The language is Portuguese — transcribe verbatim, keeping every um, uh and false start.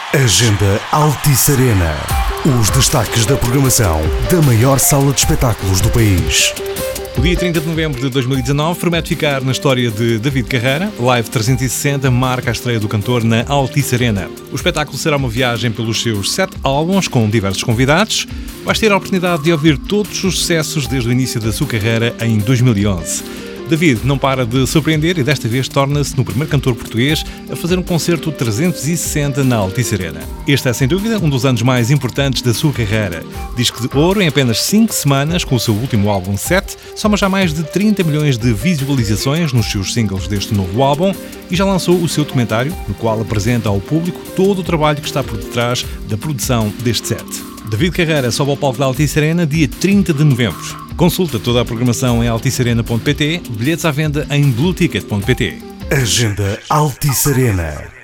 Agenda Altice Arena. Os destaques da programação da maior sala de espetáculos do país. O dia trinta de novembro de dois mil e dezanove promete ficar na história de David Carreira. Live trezentos e sessenta marca a estreia do cantor na Altice Arena. O espetáculo será uma viagem pelos seus sete álbuns com diversos convidados. Vais ter a oportunidade de ouvir todos os sucessos desde o início da sua carreira em dois mil e onze. David não para de surpreender e desta vez torna-se no primeiro cantor português a fazer um concerto trezentos e sessenta na Altice Arena. Este é, sem dúvida, um dos anos mais importantes da sua carreira. Disco de ouro em apenas cinco semanas, com o seu último álbum sete, soma já mais de trinta milhões de visualizações nos seus singles deste novo álbum e já lançou o seu documentário, no qual apresenta ao público todo o trabalho que está por detrás da produção deste set. David Carreira sobe ao palco da Altice Arena dia trinta de novembro. Consulta toda a programação em altice arena ponto pt, bilhetes à venda em blue ticket ponto pt. Agenda Altice Arena.